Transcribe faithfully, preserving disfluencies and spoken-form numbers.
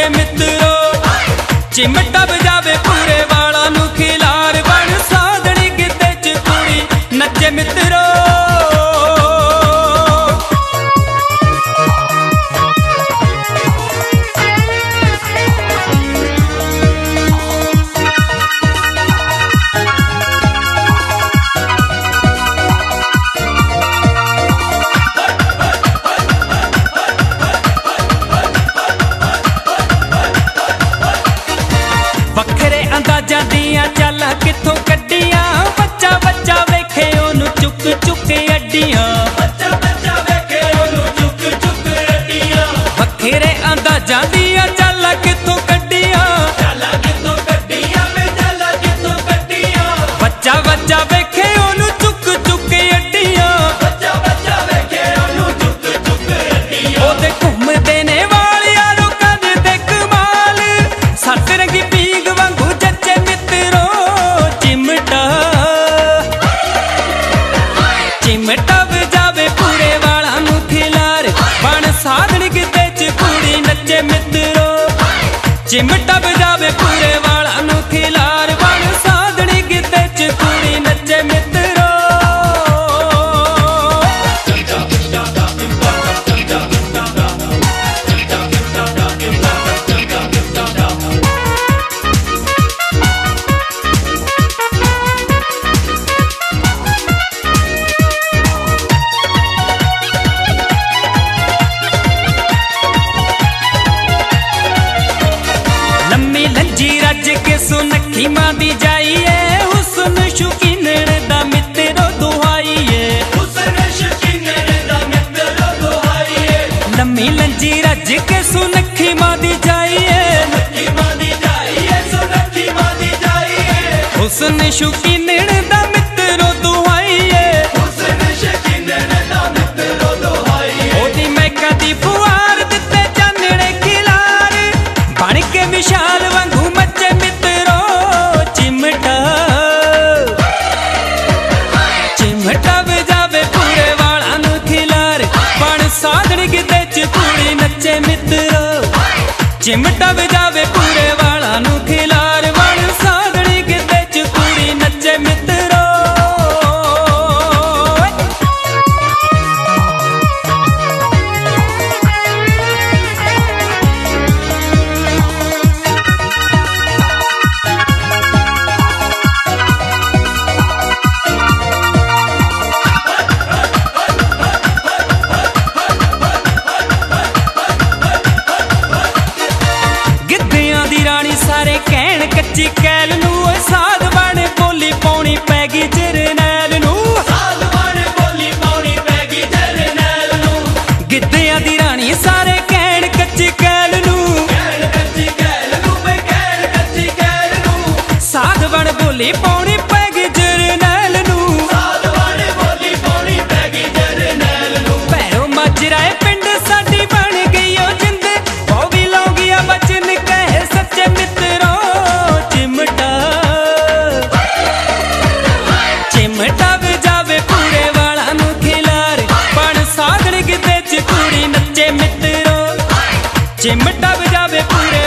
नचे मित्रो। चिमटा बजावे पूरे वाला नू खिलार बन साधनी गिद्दे च कुड़ी नचे मित्रो। वखरे अंदाजा दिया चाला किथों कड्डियां बच्चा बच्चा वेखे ओनू चुक चुक अड्डियां। बच्चा बच्चा वेखे ओनू चुक चुक अड्डियां। वखरे अंदाजा दिया चाला किथों कड्डियां चाला किथों कड्डियां वे चाला किथों कड्डियां। बच्चा बच्चा वेखे ओनू चुक चुक अड्डियां। बच्चा बच्चा वेखे ओनू चुक चुक अड्डियां। ओदे घुमदे ने वालियां लोकां दे कमाल सत रंगी पींग वांगू जच्चे मित्रो। चिमटा चिमटा बजावे पूरे वाला नू खिलार बन साधनी गिद्दे च कुड़ी नचे मित्रो। चिमटा बजावे पूरे वाला नू खिलार बन साधनी गिद्दे च कुड़ी नचे मित्रो। लम्मी लंजी रज के सुनखी मां दी जाइए हुस्न शौकीनण दा मित्रो दुहाइए। हुस्न शौकीनण दा मित्रो दुहाइए। लम्मी लंजी रज के सुनखी मां दी जाइए सुनखी मां दी जाइए सुनखी मां दी जाइए। हुस्न शौकीनण दा मित्रो दुहाइए। हुस्न शौकीनण दा मित्रो दुहाइए। ओदी मैका दी फुआर दित्ते चानणे खिलार बन के विशाल वांगू मचे मित्रो। चिमटा चिमटा बजावे पूरे वाला नू खिलार बन साधनी गिद्दे च कुड़ी नचे मित्रो। चिमटा बजावे पूरे वाला नू खिलार बन साधनी गिद्दे च कुड़ी नचे मित्रो। गिद्धियां दी रानी सारे कहण कच्ची कैल नू साध बन बोली पाउणी पैगी जरनैल नू। साध बन बोली पाउणी पैगी जरनैल नू। गिद्धियां दी रानी सारे कहण कच्ची कैल नू कहण कच्ची कैल नू वे कहण कच्ची कैल नू। साध बन बोली पाउणी पैगी जरनैल नू। साध बन बोली पाउणी पैगी जरनैल नू। भैरो माजराए पिंड साडी बन गई ओ जिंद ओ भी लौंगिया बचन कहे सच्चे मित्रो। चिमटा चिमटा बजावे पूरे वाला नू खिलार बन साधनी गिद्दे च कुड़ी नचे मित्रो। चिमटा बजावे पूरे